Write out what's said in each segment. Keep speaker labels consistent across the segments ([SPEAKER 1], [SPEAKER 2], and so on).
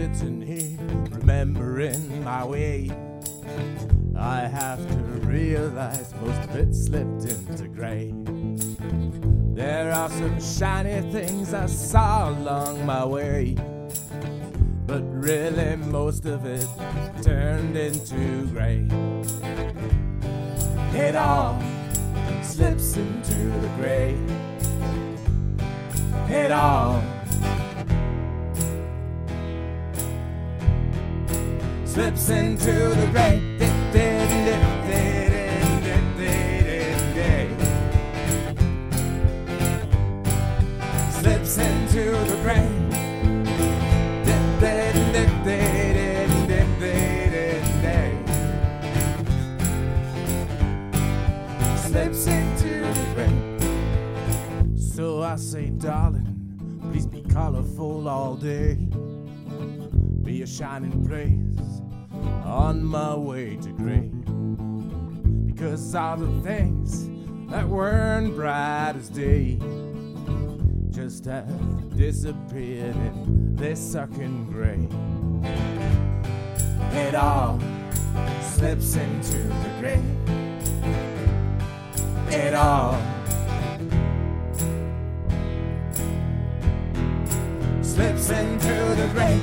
[SPEAKER 1] sitting here remembering my way, I have to realize most of it slipped into gray. There are some shiny things I saw along my way, but really most of it turned into gray. It all slips into the gray. It all slips into the gray. Slips into the gray. Slips into the gray. So I say, darling, please be colorful all day. Be a shining place on my way to gray. Because all the things that weren't bright as day just have disappeared in this sucking gray. It all slips into the gray. It all slips into the gray.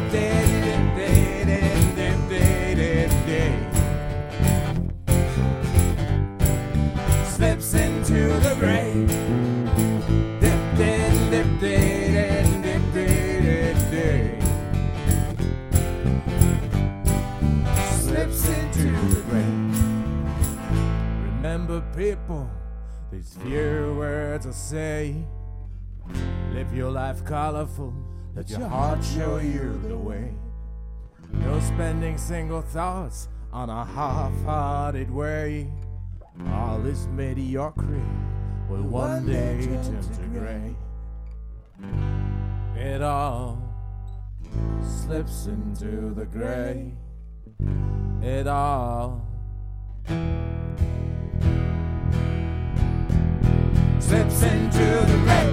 [SPEAKER 1] Slips into the gray. Slips into the gray. Remember, people, these few words I say. Live your life colorful, let your heart show you the way. No spending single thoughts on a half-hearted way. All this mediocrity will one day turn to gray. It all slips into the gray. It all slips into the gray.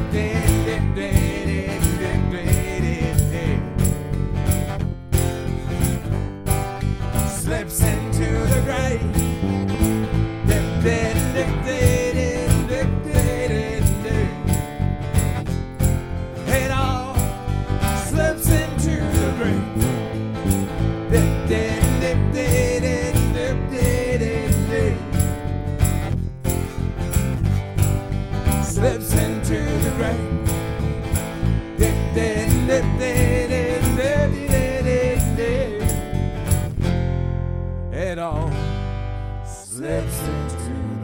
[SPEAKER 1] Slips into the gray. It all slips into the gray. Slips into the gray. It all slips into the